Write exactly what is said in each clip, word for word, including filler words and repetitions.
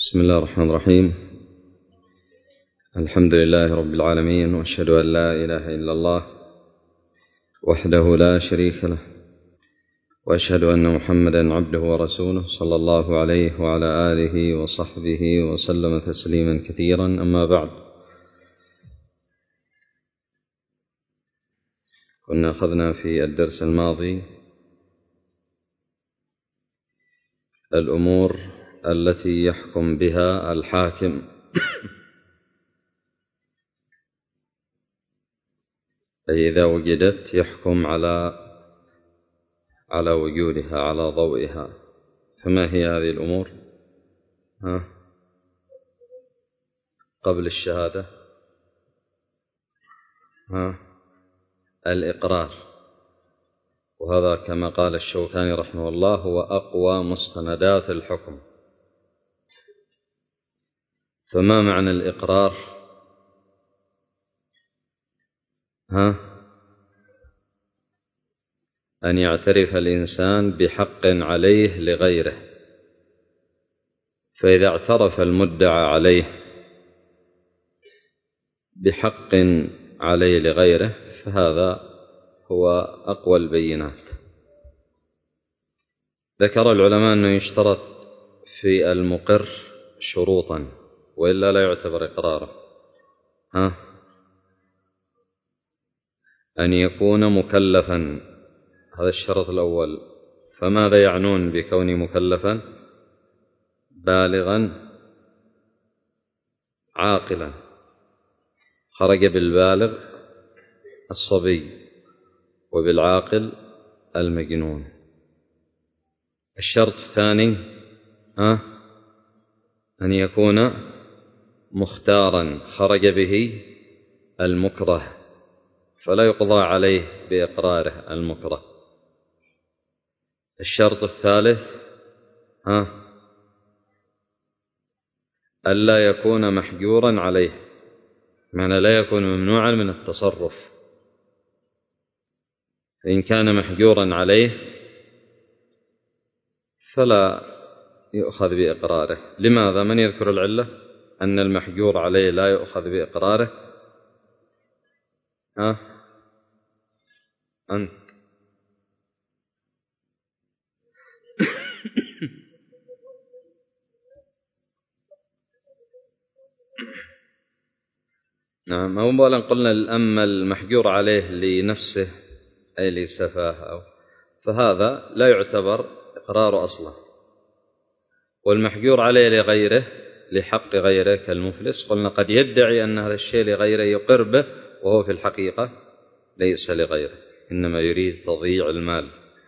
بسم الله الرحمن الرحيم. الحمد لله رب العالمين، وأشهد أن لا إله إلا الله وحده لا شريك له، وأشهد أن محمدا عبده ورسوله صلى الله عليه وعلى آله وصحبه وسلم تسليما كثيرا. أما بعد، كنا أخذنا في الدرس الماضي الأمور التي يحكم بها الحاكم أي إذا وجدت يحكم على على وجودها، على ضوئها. فما هي هذه الأمور؟ ها؟ قبل الشهادة، ها؟ الإقرار، وهذا كما قال الشوكاني رحمه الله هو أقوى مستندات الحكم. فما معنى الإقرار؟ ها؟ أن يعترف الإنسان بحق عليه لغيره، فإذا اعترف المدعى عليه بحق عليه لغيره فهذا هو أقوى البينات. ذكر العلماء أنه يشترط في المقر شروطا وإلا لا يعتبر إقراره. ها؟ أن يكون مكلفا، هذا الشرط الأول. فماذا يعنون بكون مكلفا؟ بالغا عاقلا، خرج بالبالغ الصبي وبالعاقل المجنون. الشرط الثاني ها؟ أن يكون مختارا، خرج به المكره فلا يقضى عليه بإقراره المكره. الشرط الثالث ها؟ ألا يكون محجورا عليه، معنى لا يكون ممنوعا من التصرف. فإن كان محجورا عليه فلا يؤخذ بإقراره. لماذا؟ من يذكر العلة أن المحجور عليه لا يؤخذ بإقراره؟ ها؟ أنت. نعم. أولا قلنا أما المحجور عليه لنفسه أي لسفاه أو فهذا لا يعتبر إقرار أصلا. والمحجور عليه لغيره لحق غيره كالمفلس، قلنا قد يدعي أن هذا الشيء لغيره يقر به وهو في الحقيقة ليس لغيره، إنما يريد تضييع المال.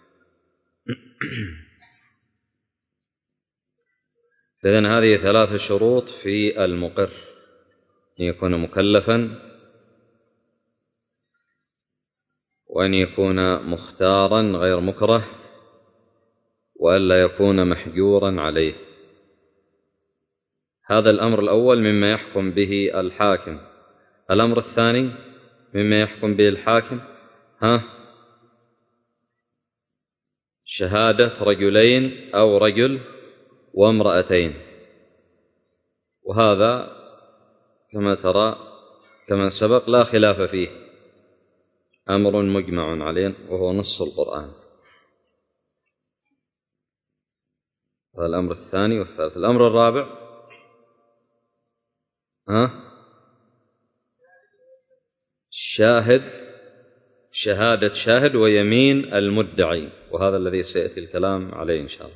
فإذن هذه ثلاث شروط في المقر: أن يكون مكلفا، وأن يكون مختارا غير مكره، وألا يكون محجورا عليه. هذا الأمر الأول مما يحكم به الحاكم. الأمر الثاني مما يحكم به الحاكم ها؟ شهادة رجلين أو رجل وامرأتين، وهذا كما ترى كما سبق لا خلاف فيه، أمر مجمع عليه وهو نص القرآن. هذا الأمر الثاني والثالث. الأمر الرابع ها؟ شاهد، شهادة شاهد ويمين المدعي، وهذا الذي سيأتي الكلام عليه إن شاء الله.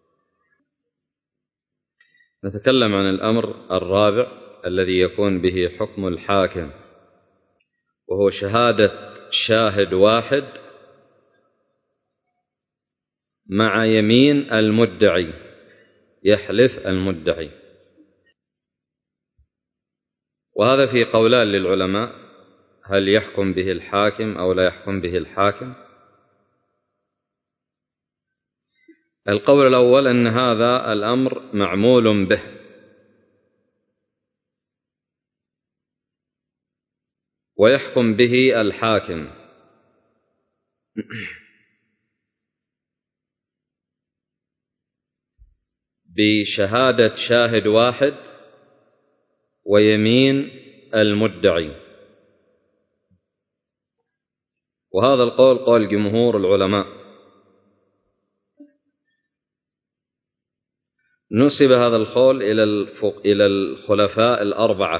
نتكلم عن الأمر الرابع الذي يكون به حكم الحاكم، وهو شهادة شاهد واحد مع يمين المدعي، يحلف المدعي. وهذا في قولان للعلماء: هل يحكم به الحاكم أو لا يحكم به الحاكم؟ القول الأول أن هذا الأمر معمول به، ويحكم به الحاكم. بشهادة شاهد واحد ويمين المدعي. وهذا القول قول جمهور العلماء. نسب هذا القول إلى الخلفاء الأربعة.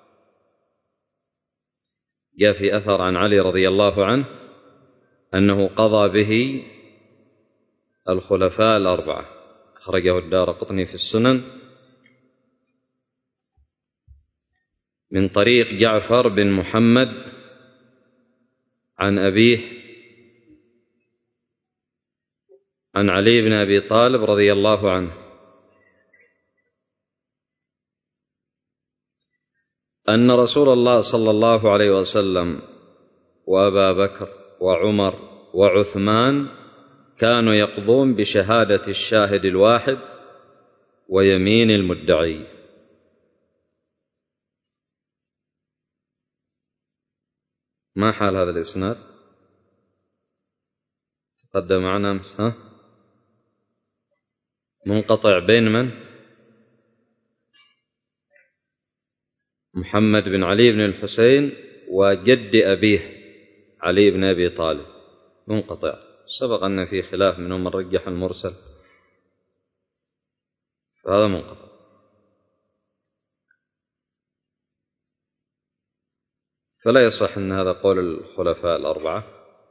جاء في أثر عن علي رضي الله عنه أنه قضى به الخلفاء الأربعة، أخرجه الدارقطني في السنن من طريق جعفر بن محمد عن أبيه عن علي بن أبي طالب رضي الله عنه أن رسول الله صلى الله عليه وسلم وأبا بكر وعمر وعثمان كانوا يقضون بشهادة الشاهد الواحد ويمين المدعي. ما حال هذا الإسناد؟ تقدم معنا أمس، ها؟ منقطع بين من؟ محمد بن علي بن الحسين وجد أبيه علي بن أبي طالب، منقطع. سبق أن في خلاف منهم من رجح المرسل، فهذا منقطع. فلا يصح أن هذا قول الخلفاء الأربعة.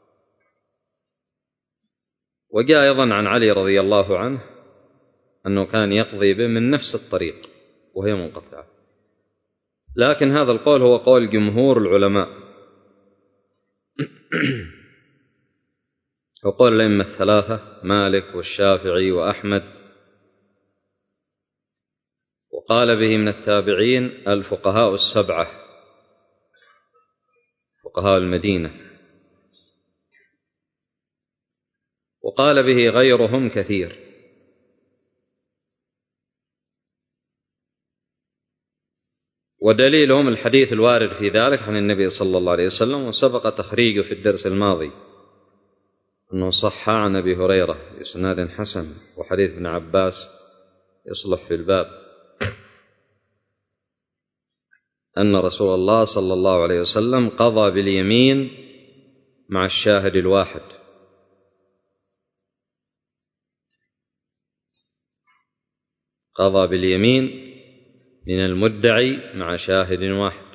وجاء أيضا عن علي رضي الله عنه أنه كان يقضي به من نفس الطريق وهي منقطعة، لكن هذا القول هو قول جمهور العلماء وقول الأئمة الثلاثة مالك والشافعي وأحمد، وقال به من التابعين الفقهاء السبعة فقهاء المدينة، وقال به غيرهم كثير. ودليلهم الحديث الوارد في ذلك عن النبي صلى الله عليه وسلم، وسبق تخريجه في الدرس الماضي، أنه صح عن أبي هريرة بإسناد حسن، وحديث ابن عباس يصلح في الباب، أن رسول الله صلى الله عليه وسلم قضى باليمين مع الشاهد الواحد. قضى باليمين من المدعي مع شاهد واحد.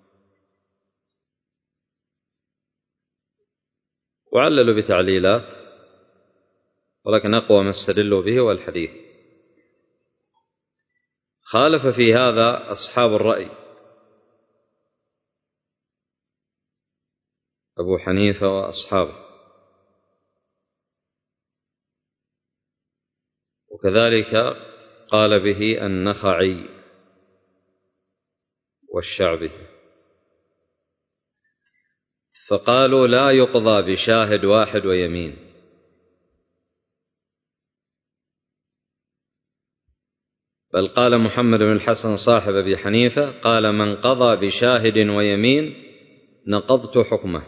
وعللوا بتعليلات، ولكن أقوى ما استدلوا به هو الحديث. خالف في هذا أصحاب الرأي أبو حنيفة وأصحابه، وكذلك قال به النخعي والشعبي، فقالوا لا يقضى بشاهد واحد ويمين، بل قال محمد بن الحسن صاحب أبي حنيفة قال من قضى بشاهد ويمين نقضت حكمه.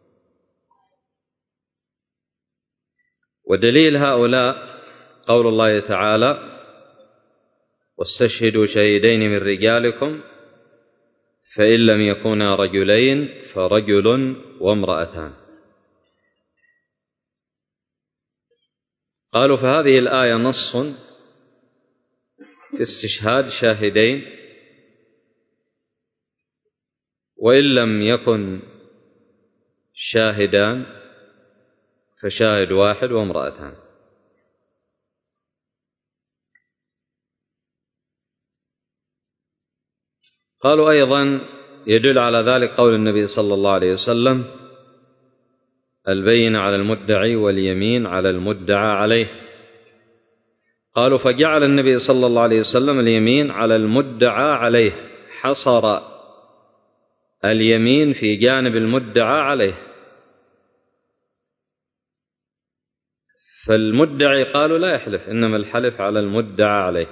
ودليل هؤلاء قول الله تعالى واستشهدوا شهيدين من رجالكم فإن لم يكونا رجلين فرجل وامرأتان. قالوا فهذه الآية نص في استشهاد شاهدين، وإن لم يكن شاهدان فشاهد واحد وامرأتان. قالوا أيضا يدل على ذلك قول النبي صلى الله عليه وسلم البينة على المدعي واليمين على المدعى عليه. قالوا فجعل النبي صلى الله عليه وسلم اليمين على المدعى عليه، حصر اليمين في جانب المدعى عليه. فالمدعي قالوا لا يحلف، إنما الحلف على المدعى عليه.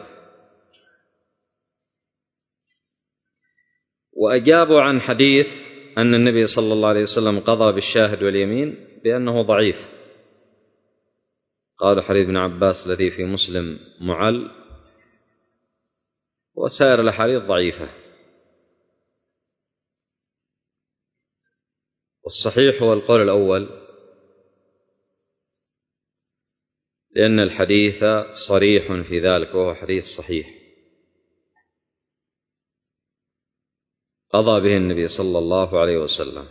وأجابوا عن حديث أن النبي صلى الله عليه وسلم قضى بالشاهد واليمين بأنه ضعيف. قال حديث ابن عباس الذي في مسلم معل وسائر الأحاديث ضعيفة. والصحيح هو القول الأول، لأن الحديث صريح في ذلك، وهو حديث صحيح قضى به النبي صلى الله عليه وسلم.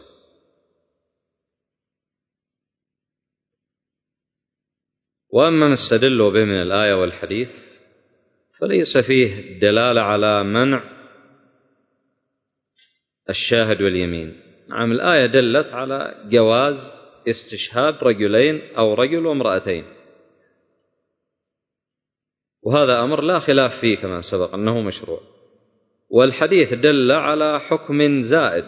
وأما ما استدلوا به من الآية والحديث فليس فيه دلالة على منع الشاهد واليمين. نعم، الآية دلت على جواز استشهاد رجلين أو رجل وامرأتين، وهذا أمر لا خلاف فيه كما سبق أنه مشروع. والحديث دل على حكم زائد،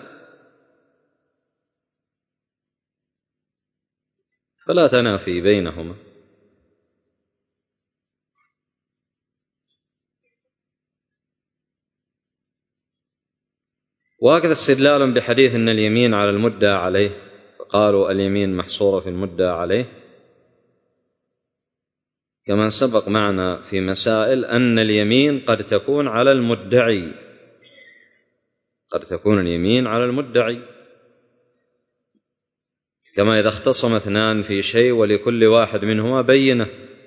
فلا تنافي بينهما. وهكذا استدلال بحديث أن اليمين على المدعى عليه، فقالوا اليمين محصورة في المدعى عليه، كما سبق معنا في مسائل أن اليمين قد تكون على المدعي، قد تكون اليمين على المدعي، كما إذا اختصم اثنان في شيء ولكل واحد منهما بينة،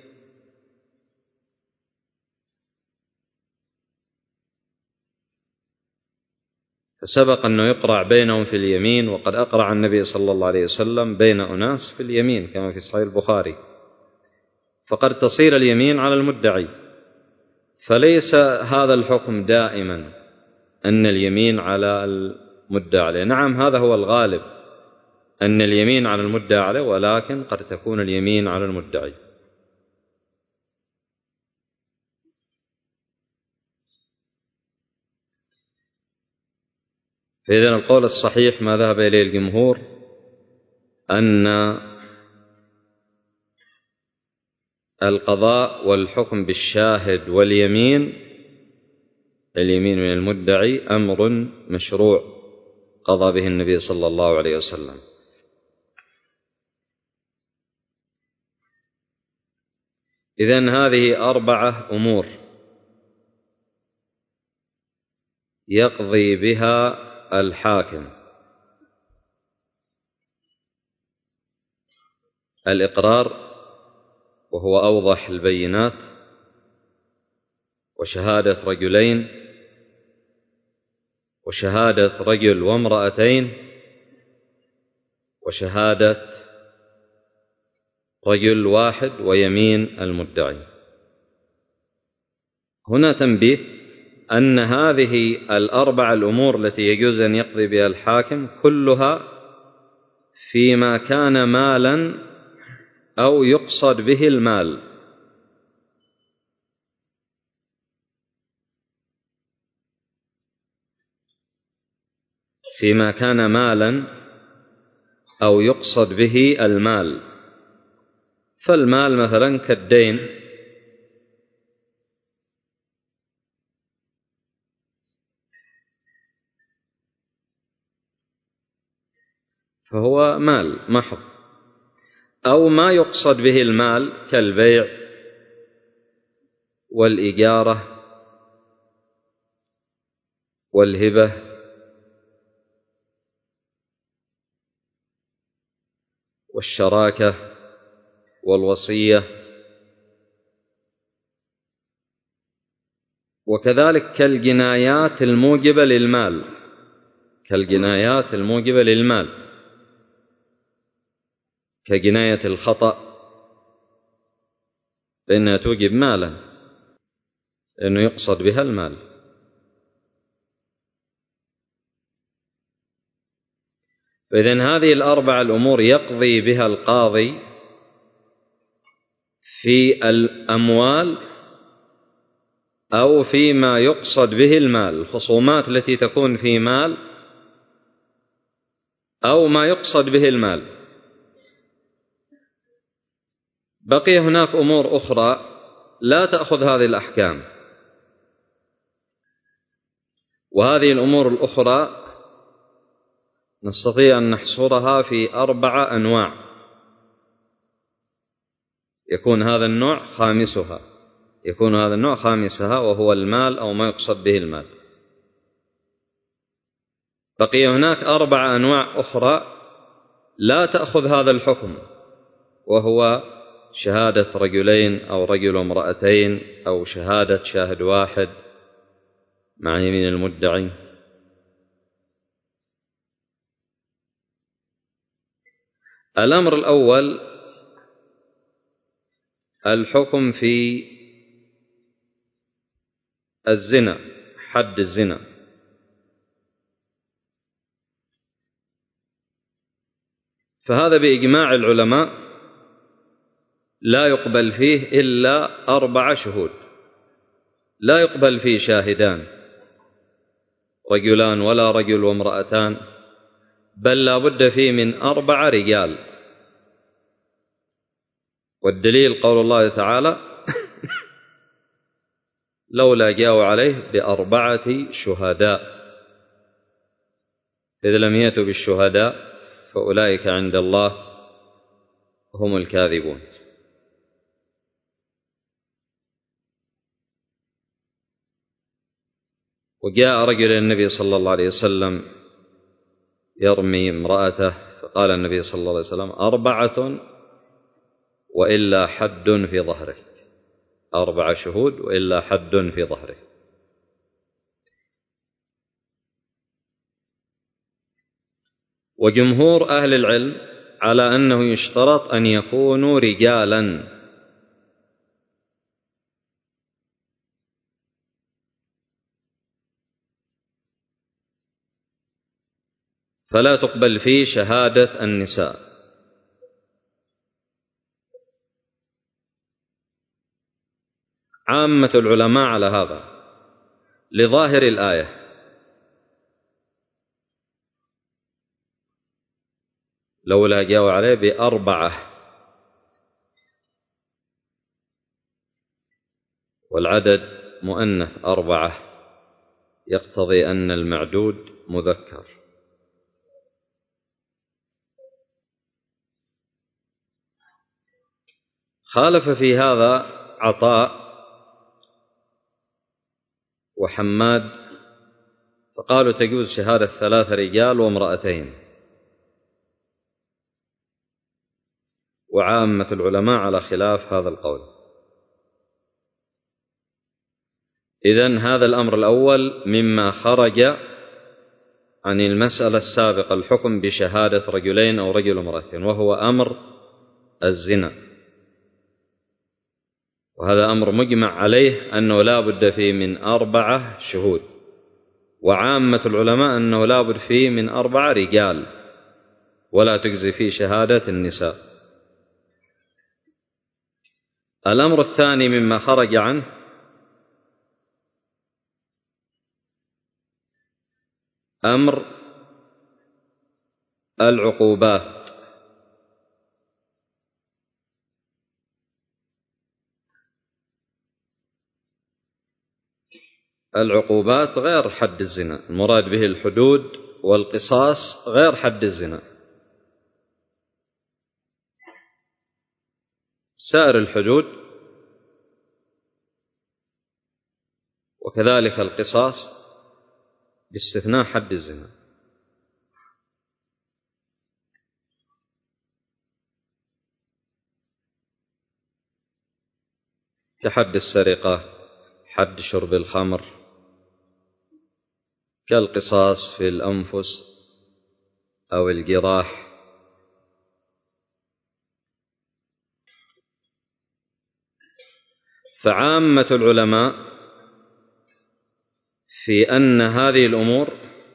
فسبق أنه يقرع بينهم في اليمين، وقد أقرع النبي صلى الله عليه وسلم بين أناس في اليمين كما في صحيح البخاري، فقد تصير اليمين على المدعي. فليس هذا الحكم دائما أن اليمين على المدعى عليه. نعم، هذا هو الغالب أن اليمين على المدعى عليه، ولكن قد تكون اليمين على المدعي. فإذن القول الصحيح ما ذهب إليه الجمهور أن القضاء والحكم بالشاهد واليمين، اليمين من المدعي، أمر مشروع قضى به النبي صلى الله عليه وسلم. إذن هذه أربعة أمور يقضي بها الحاكم: الإقرار وهو أوضح البينات، وشهادة رجلين، وشهادة رجل وامرأتين، وشهادة رجل واحد، ويمين المدعي. هنا تنبيه أن هذه الأربع الأمور التي يجوز أن يقضي بها الحاكم كلها فيما كان مالا أو يقصد به المال. فيما كان مالا أو يقصد به المال، فالمال مثلا كالدين، فهو مال محض، أو ما يقصد به المال كالبيع والإجارة والهبة والشراكة والوصية، وكذلك كالجنايات الموجبة للمال، كالجنايات الموجبة للمال كجناية الخطأ، فإنها توجب مالا لأنه يقصد بها المال. فإذن هذه الأربع الأمور يقضي بها القاضي في الأموال أو فيما يقصد به المال، الخصومات التي تكون في مال أو ما يقصد به المال. بقي هناك أمور أخرى لا تأخذ هذه الأحكام، وهذه الأمور الأخرى نستطيع أن نحصرها في أربعة أنواع، يكون هذا النوع خامسها. يكون هذا النوع خامسها وهو المال أو ما يقصد به المال. بقي هناك أربع أنواع أخرى لا تأخذ هذا الحكم، وهو شهادة رجلين أو رجل وامرأتين أو شهادة شاهد واحد مع يمين المدعي. الأمر الأول الحكم في الزنا، حد الزنا. فهذا بإجماع العلماء لا يقبل فيه إلا أربع شهود، لا يقبل فيه شاهدان رجلان ولا رجل وامرأتان، بل لا بد فيه من أربع رجال. والدليل قول الله تعالى لولا جاءوا عليه بأربعة شهداء، إذ لم يأتوا بالشهداء فأولئك عند الله هم الكاذبون. وجاء رجل النبي صلى الله عليه وسلم يرمي امرأته، فقال النبي صلى الله عليه وسلم أربعة وإلا حد في ظهره، أربع شهود وإلا حد في ظهره. وجمهور أهل العلم على أنه يشترط أن يكونوا رجالا، فلا تقبل فيه شهادة النساء. عامة العلماء على هذا لظاهر الآية، لولا جاءوا عليه بأربعة، والعدد مؤنث أربعة يقتضي أن المعدود مذكر. خالف في هذا عطاء وحماد، فقالوا تجوز شهادة ثلاث رجال وامرأتين، وعامة العلماء على خلاف هذا القول. إذن هذا الأمر الأول مما خرج عن المسألة السابقة، الحكم بشهادة رجلين أو رجل وامرأتين، وهو أمر الزنا، وهذا أمر مجمع عليه أنه لا بد فيه من أربعة شهود، وعامة العلماء أنه لا بد فيه من أربعة رجال، ولا تجزي فيه شهادة النساء. الأمر الثاني مما خرج عنه أمر العقوبات. العقوبات غير حد الزنا، المراد به الحدود، والقصاص غير حد الزنا. سائر الحدود وكذلك القصاص باستثناء حد الزنا. كحد السرقة، حد شرب الخمر، كالقصاص في الأنفس أو الجراح. فعامة العلماء في أن هذه الأمور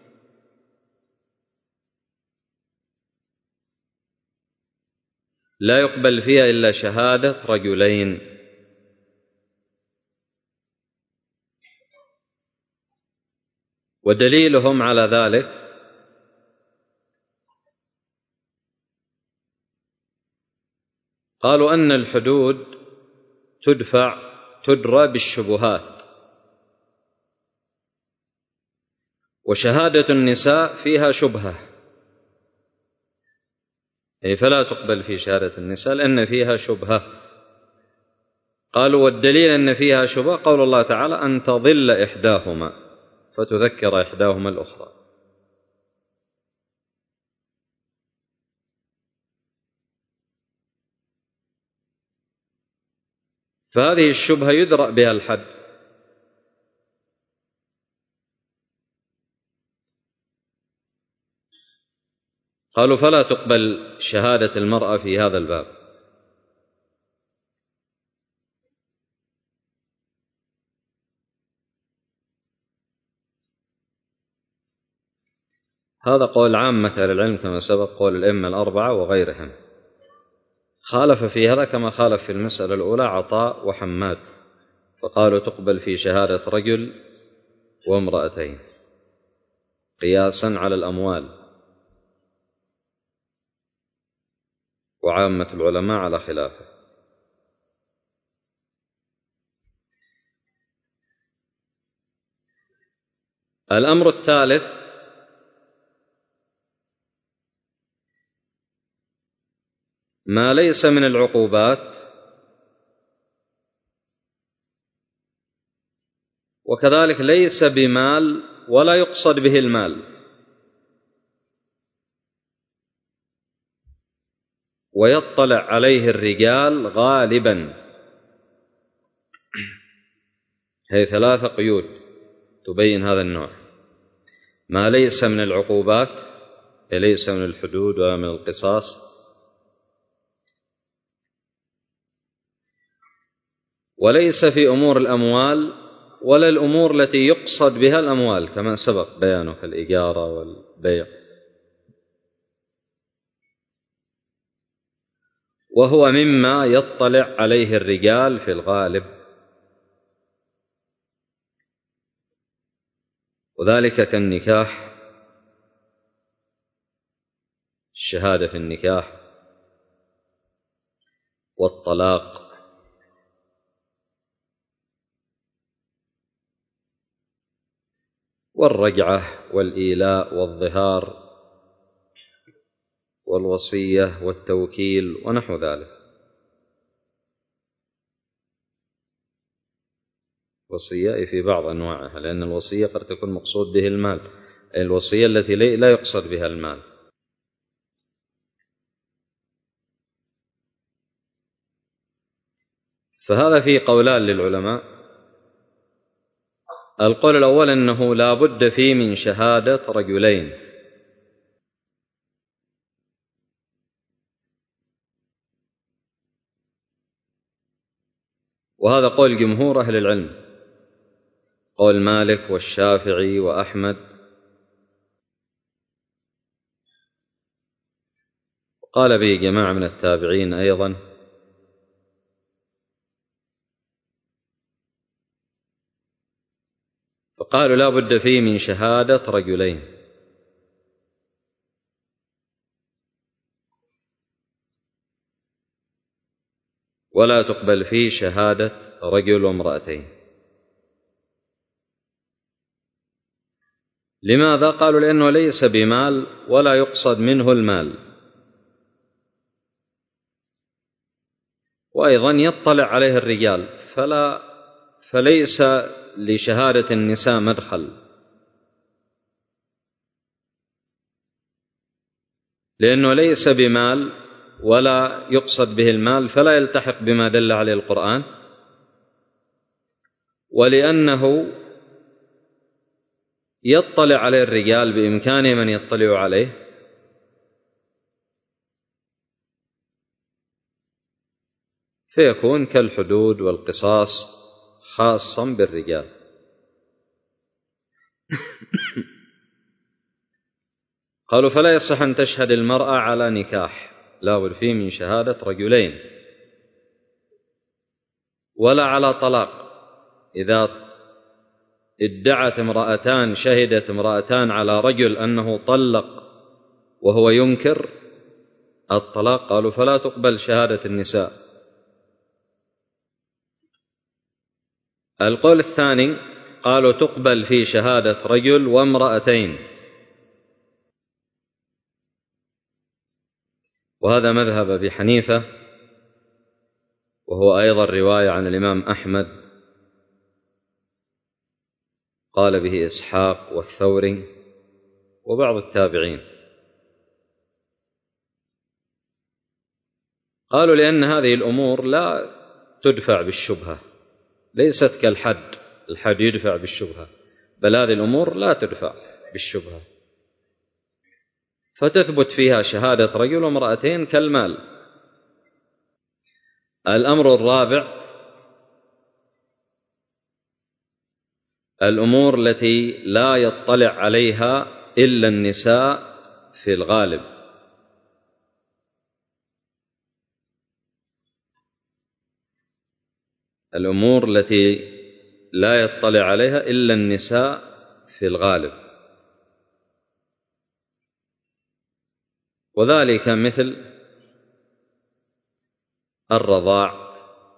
لا يقبل فيها إلا شهادة رجلين، ودليلهم على ذلك قالوا أن الحدود تدفع تدرى بالشبهات، وشهادة النساء فيها شبهة، يعني فلا تقبل في شهادة النساء لأن فيها شبهة. قالوا والدليل أن فيها شبهة قول الله تعالى أن تضل إحداهما فتذكر إحداهما الأخرى. فهذه الشبهة يدرأ بها الحد. قالوا فلا تقبل شهادة المرأة في هذا الباب. هذا قول عامة أهل العلم كما سبق، قول الأئمة الأربعة وغيرهم. خالف في هذا كما خالف في المسألة الأولى عطاء وحماد، فقالوا تقبل في شهادة رجل وامرأتين قياسا على الأموال، وعامة العلماء على خلافه. الأمر الثالث ما ليس من العقوبات وكذلك ليس بمال ولا يقصد به المال، ويطلع عليه الرجال غالبا. هذه ثلاثة قيود تبين هذا النوع: ما ليس من العقوبات، ليس من الحدود ولا من القصاص، وليس في أمور الأموال ولا الأمور التي يقصد بها الأموال كما سبق بيانه كالإجارة والبيع، وهو مما يطلع عليه الرجال في الغالب، وذلك كالنكاح، الشهادة في النكاح، والطلاق، والرجعة، والإيلاء، والظهار، والوصية، والتوكيل، ونحو ذلك. وصية في بعض أنواعها، لأن الوصية قد تكون مقصود به المال، الوصية التي لا يقصد بها المال. فهذا فيه قولان للعلماء. القول الأول أنه لا بد فيه من شهادة رجلين، وهذا قول جمهور أهل العلم، قول مالك والشافعي وأحمد، وقال به جماعة من التابعين أيضا. فقالوا لا بد فيه من شهادة رجلين، ولا تقبل فيه شهادة رجل وامرأتين. لماذا؟ قالوا لأنه ليس بمال ولا يقصد منه المال، وأيضا يطلع عليه الرجال، فلا فليس لشهادة النساء مدخل، لأنه ليس بمال ولا يقصد به المال، فلا يلتحق بما دل عليه القرآن، ولأنه يطلع عليه الرجال بإمكانه من يطلع عليه، فيكون كالحدود والقصاص خاصا بالرجال. قالوا فلا يصح أن تشهد المرأة على نكاح، لا بد فيه من شهادة رجلين، ولا على طلاق. إذا ادعت امرأتان، شهدت امرأتان على رجل أنه طلق وهو ينكر الطلاق، قالوا فلا تقبل شهادة النساء. القول الثاني قالوا تقبل في شهادة رجل وامرأتين، وهذا مذهب أبي حنيفة وهو أيضا رواية عن الإمام أحمد قال به إسحاق والثوري وبعض التابعين. قالوا لأن هذه الأمور لا تدفع بالشبهة، ليست كالحد، الحد يدفع بالشبهة، بل هذه الأمور لا تدفع بالشبهة، فتثبت فيها شهادة رجل وامرأتين كالمال. الأمر الرابع الأمور التي لا يطلع عليها إلا النساء في الغالب. الأمور التي لا يطلع عليها إلا النساء في الغالب، وذلك مثل الرضاع،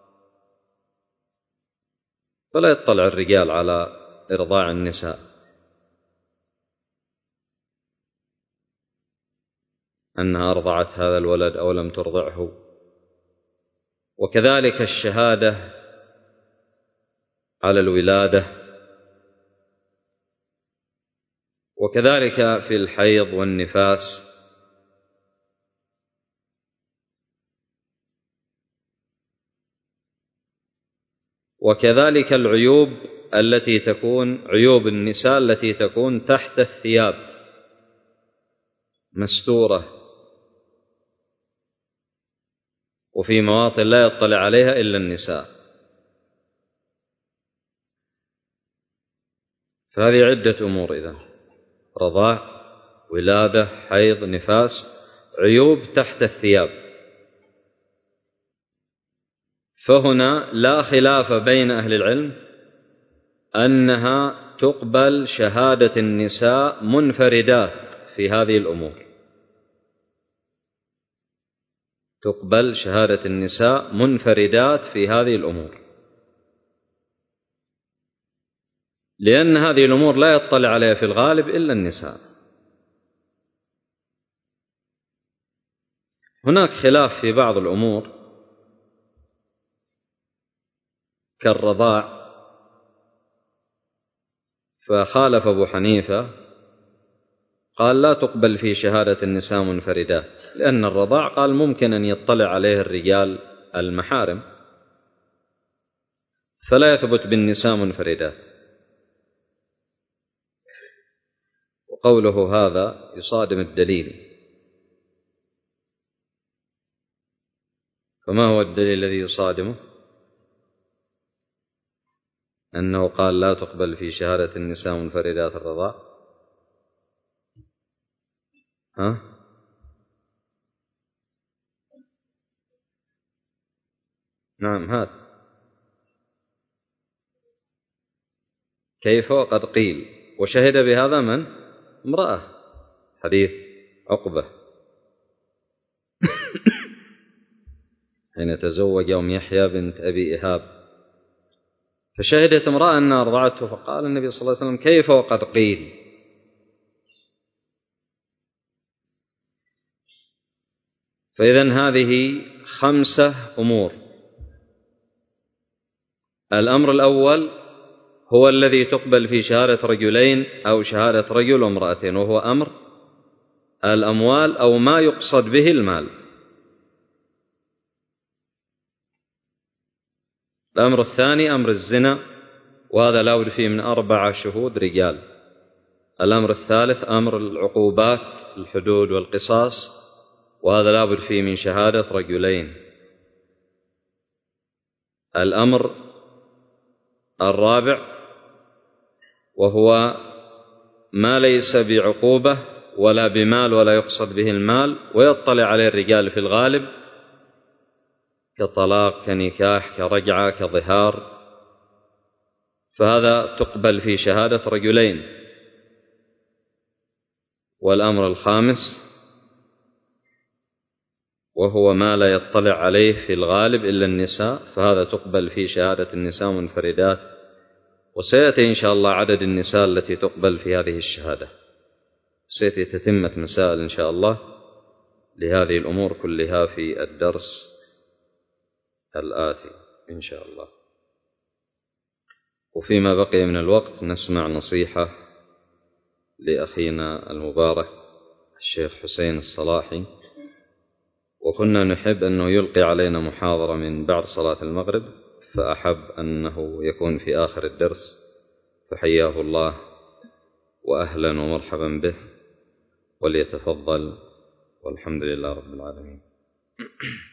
فلا يطلع الرجال على إرضاع النساء، أنها أرضعت هذا الولد أو لم ترضعه. وكذلك الشهادة على الولادة، وكذلك في الحيض والنفاس، وكذلك العيوب التي تكون عيوب النساء التي تكون تحت الثياب مستورة وفي مواطن لا يطلع عليها إلا النساء. فهذه عدة أمور إذن: رضاع، ولادة، حيض، نفاس، عيوب تحت الثياب. فهنا لا خلاف بين أهل العلم أنها تقبل شهادة النساء منفردات في هذه الأمور، تقبل شهادة النساء منفردات في هذه الأمور، لأن هذه الأمور لا يطلع عليها في الغالب إلا النساء. هناك خلاف في بعض الأمور كالرضاع، فخالف أبو حنيفة قال لا تقبل في شهادة النساء منفردات، لأن الرضاع قال ممكن أن يطلع عليه الرجال المحارم، فلا يثبت بالنساء منفردات. وقوله هذا يصادم الدليل. فما هو الدليل الذي يصادمه؟ أنه قال لا تقبل في شهادة النساء منفردات الرضاع. ها؟ نعم، هات. كيف وقد قيل. وشهد بهذا من؟ امرأة، حديث عقبة حين تزوج أم يحيى بنت أبي إهاب، فشهدت امرأة أنها أرضعته، فقال النبي صلى الله عليه وسلم كيف وقد قيل. فإذن هذه خمسة أمور. الأمر الأول هو الذي تقبل في شهادة رجلين أو شهادة رجل وامرأتين، وهو أمر الأموال أو ما يقصد به المال. الأمر الثاني أمر الزنا، وهذا لا بد فيه من أربعة شهود رجال. الأمر الثالث أمر العقوبات، الحدود والقصاص، وهذا لا بد فيه من شهادة رجلين. الأمر الرابع وهو ما ليس بعقوبة ولا بمال ولا يقصد به المال ويطلع عليه الرجال في الغالب، كطلاق، كنكاح، كرجعة، كظهار، فهذا تقبل في شهادة رجلين. والأمر الخامس وهو ما لا يطلع عليه في الغالب إلا النساء، فهذا تقبل في شهادة النساء منفردات. وسيأتي إن شاء الله عدد النساء التي تقبل في هذه الشهادة، سيأتي تتمة مسائل إن شاء الله لهذه الأمور كلها في الدرس الآتي إن شاء الله. وفيما بقي من الوقت نسمع نصيحة لأخينا المبارك الشيخ حسين الصلاحي، وكنا نحب أنه يلقي علينا محاضرة من بعد صلاة المغرب، فأحب أنه يكون في آخر الدرس، فحياه الله وأهلا ومرحبا به، وليتفضل، والحمد لله رب العالمين.